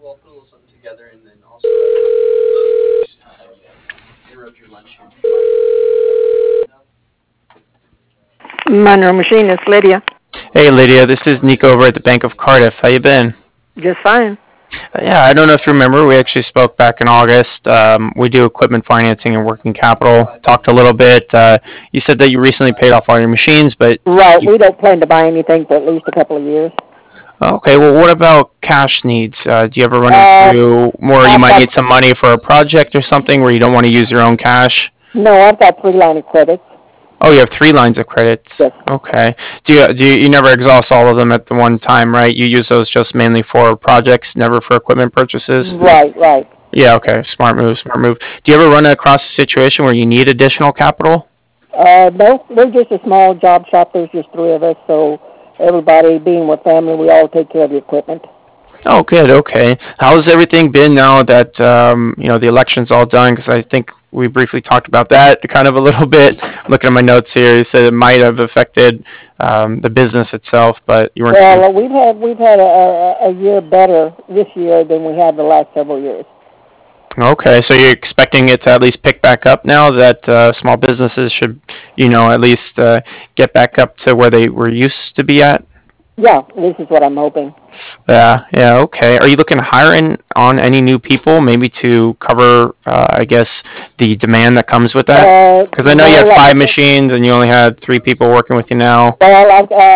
Monroe Machine, it's Lydia. Hey Lydia, this is Nico over at the Bank of Cardiff. How you been? Just fine. Yeah, I don't know if you remember, we actually spoke back in August. We do equipment financing and working capital. Talked a little bit. You said that you recently paid off all your machines, but Right, you, we don't plan to buy anything for at least a couple of years. okay. Well, what about cash needs? Do you ever run Uh, into more? You I've might got, need some money for a project or something where you don't want to use your own cash. no, I've got 3 line of credits. Oh, you have three lines of credits. Yes. Okay. You never exhaust all of them at the one time, right? You use those just mainly for projects, never for equipment purchases. Right, right. Yeah, okay. Smart move, smart move. Do you ever run across a situation where you need additional capital? No, we're just a small job shop. There's just 3 of us, so everybody being with family, we all take care of the equipment. Oh, good. Okay. How's everything been now that the election's all done? Because I think we briefly talked about that kind of a little bit. Looking at my notes here, you said it might have affected the business itself, but you weren't too. Well, we've had a year better this year than we had the last several years. Okay, so you're expecting it to at least pick back up now that small businesses should, at least get back up to where they were used to be at? Yeah, this is what I'm hoping. Yeah, yeah, okay. Are you looking to hire in on any new people, maybe to cover, I guess, the demand that comes with that? Because I know you No, had like I five said, machines and you only had three people working with you now. well,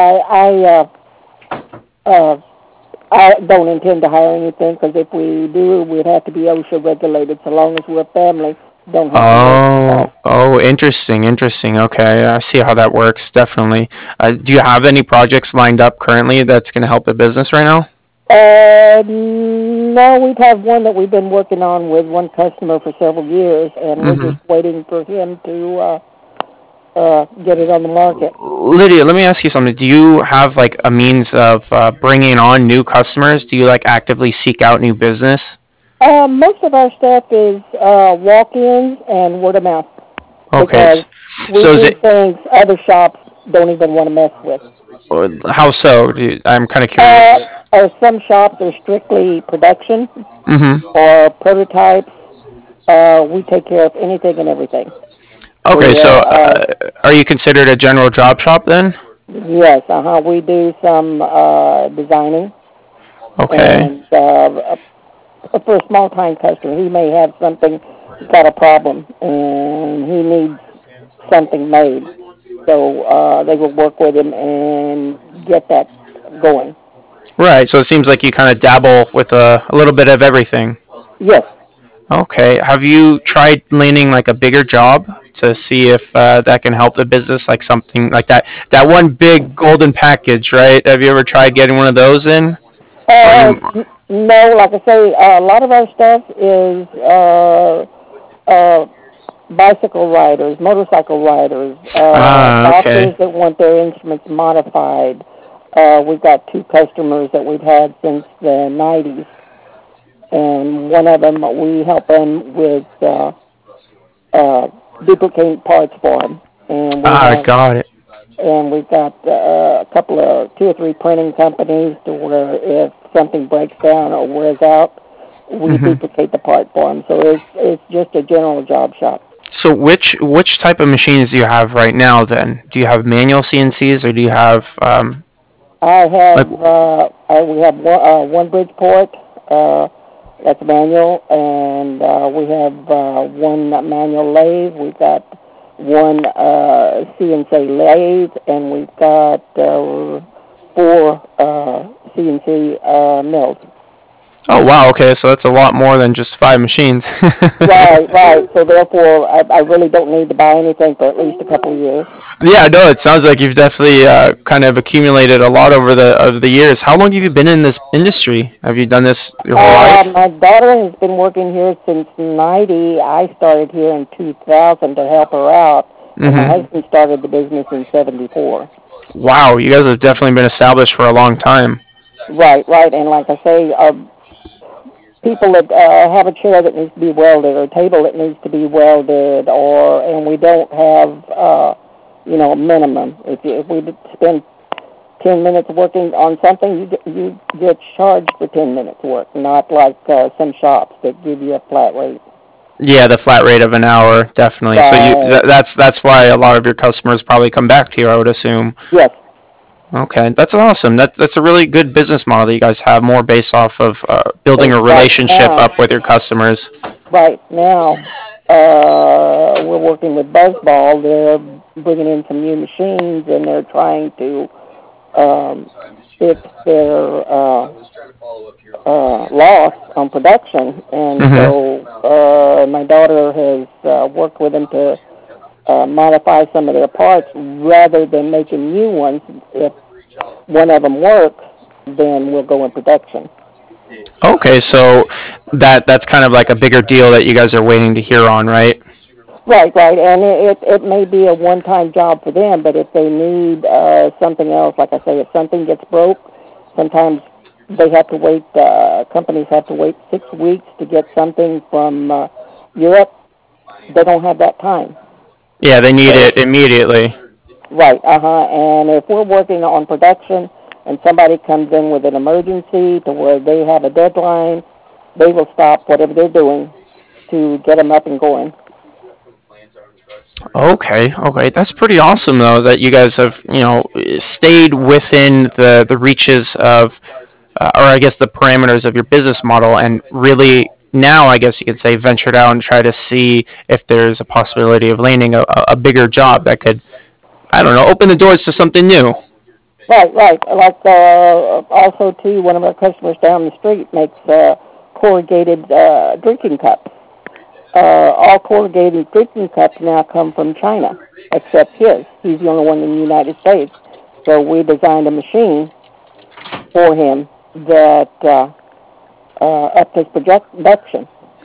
I don't intend to hire anything because if we do, we'd have to be OSHA regulated. So long as we're a family, don't have emergency Oh, calls. oh, interesting, interesting. Okay, I see how that works, definitely. Do you have any projects lined up currently that's going to help the business right now? No, we've had one that we've been working on with one customer for several years, and we're Mm-hmm. just waiting for him to get it on the market. Lydia, let me ask you something. Do you have like a means of bringing on new customers? Do you like actively seek out new business? Most of our stuff is walk-ins and word of mouth Okay, because we so is do it things other shops don't even want to mess with. how so? I'm kind of Uh, curious. some shops are strictly production Mm-hmm. or prototypes. We take care of anything and everything. Okay, We so are you considered a general job shop then? yes, we do some designing, Okay. and for a small time customer, he may have something, he's got a problem, and he needs something made. So they will work with him and get that going. Right, so it seems like you kind of dabble with a little bit of everything. Yes. Okay. Have you tried landing like a bigger job to see if that can help the business, like something like that? That one big golden package, right? Have you ever tried getting one of those in? Or you? No, like I say, a lot of our stuff is bicycle riders, motorcycle riders, Okay. doctors that want their instruments modified. We've got 2 customers that we've had since the 90s, and one of them we help them with uh, duplicate parts for them. And we have, Got it. and we've got a couple of 2 or 3 printing companies to where if something breaks down or wears out, we Hmm. duplicate the part for them. So it's just a general job shop. So which type of machines do you have right now then? Do you have manual CNCs or do you have I like have we have one Bridgeport that's manual, and we have one manual lathe. We've got one CNC lathe, and we've got 4 CNC mills. Oh wow, okay, so that's a lot more than just five machines. Right, right. So therefore, I really don't need to buy anything for at least a couple of years. Yeah, no, it sounds like you've definitely kind of accumulated a lot over the years. How long have you been in this industry? Have you done this your whole life? My daughter has been working here since '90. I started here in 2000 to help her out, and my Hmm. husband started the business in '74. Wow, you guys have definitely been established for a long time. Right, right. And like I say, people that have a chair that needs to be welded, or a table that needs to be welded, and we don't have, minimum. If we spend 10 minutes working on something, you get charged for 10 minutes work, not like some shops that give you a flat rate. Yeah, the flat rate of an hour, definitely. So Right. that's why a lot of your customers probably come back to you, I would assume. Yes. Okay, that's awesome. That's a really good business model that you guys have, more based off of building So a relationship up with your customers. right now, we're working with Buzzball. They're bringing in some new machines, and they're trying to fix their loss on production. And Hmm. so my daughter has worked with them to modify some of their parts rather than making new ones. If one of them works, then we'll go in production. Okay, so that's kind of like a bigger deal that you guys are waiting to hear on, right? Right, right, and it may be a one-time job for them, but if they need something else, like I say, if something gets broke, sometimes they have to wait. Companies have to wait 6 weeks to get something from Europe. They don't have that time. Yeah, they need So it immediately. right, and if we're working on production and somebody comes in with an emergency to where they have a deadline, they will stop whatever they're doing to get them up and going. Okay, okay, that's pretty awesome though that you guys have stayed within the reaches of, or I guess the parameters of your business model, and really now I guess you could say ventured out and try to see if there's a possibility of landing a bigger job that could, I don't know, open the doors to something new. Right, right. Like also too, one of our customers down the street makes corrugated drinking cups. All corrugated drinking cups now come from China, except his. He's the only one in the United States. So we designed a machine for him that upped his production.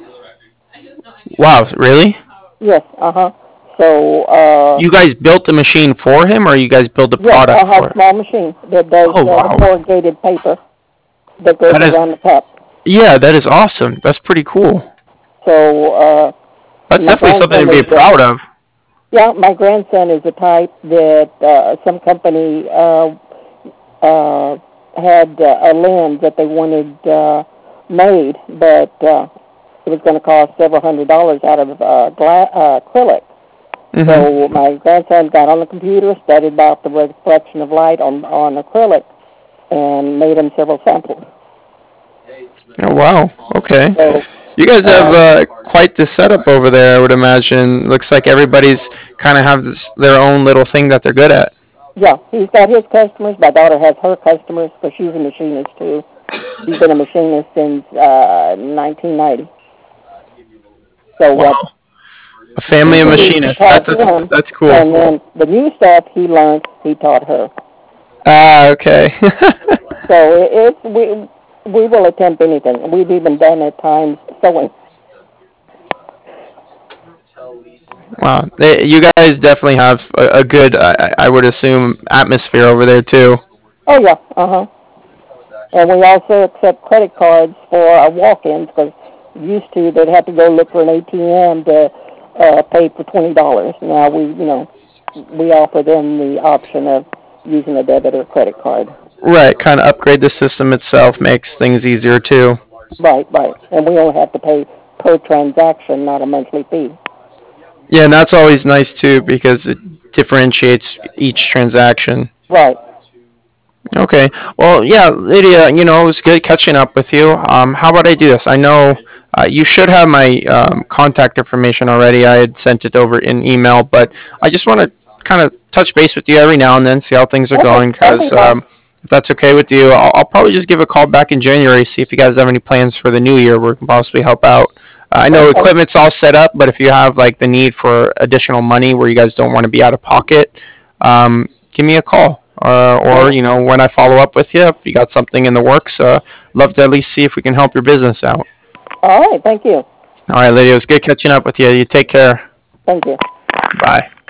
Wow, really? Yes, uh-huh. So, You guys built the machine for him, or you guys built the yes, product I have for a it? small machine that does Oh the wow, corrugated paper that goes that is, around the cup. yeah, that is awesome. That's pretty cool. So, That's my definitely something to grandson be is proud of. yeah, my grandson is the type that some company had a lens that they wanted made, but it was going to cost several $100s out of acrylic. Hmm. So my grandson got on the computer, studied about the reflection of light on acrylic, and made him several samples. Oh wow. Okay. So, You guys have uh, quite the setup over there, I would imagine. Looks like everybody's kind of have their own little thing that they're good at. yeah, he's got his customers. My daughter has her customers, because she's a machinist too. She's been a machinist since 1990. So what Wow. A she family of produced, she machinists. taught him, That's cool. and then the new stuff he learned, he taught her. Ah, okay. So we will attempt anything. We've even done at times sewing. Wow. You guys definitely have a good, I would assume, atmosphere over there too. Oh yeah, uh-huh. And we also accept credit cards for our walk-ins, because used to they'd have to go look for an ATM to pay for $20. Now we offer them the option of using a debit or credit card. Right. Kind of upgrade the system itself makes things easier too. Right, right. And we only have to pay per transaction, not a monthly fee. Yeah, and that's always nice too because it differentiates each transaction. Right. Okay. Well, yeah, Lydia, it was good catching up with you. How about I do this? I know you should have my contact information already. I had sent it over in email, but I just want to kind of touch base with you every now and then, see how things are Okay, going. that'll be Because fine. if that's okay with you, I'll probably just give a call back in January, see if you guys have any plans for the new year where we can possibly help out. I know Okay. equipment's all set up, but if you have like the need for additional money where you guys don't want to be out of pocket, give me a call. Or Okay. when I follow up with you, if you got something in the works, love to at least see if we can help your business out. All right. Thank you. All right, Lydia, it was good catching up with you. You take care. Thank you. Bye.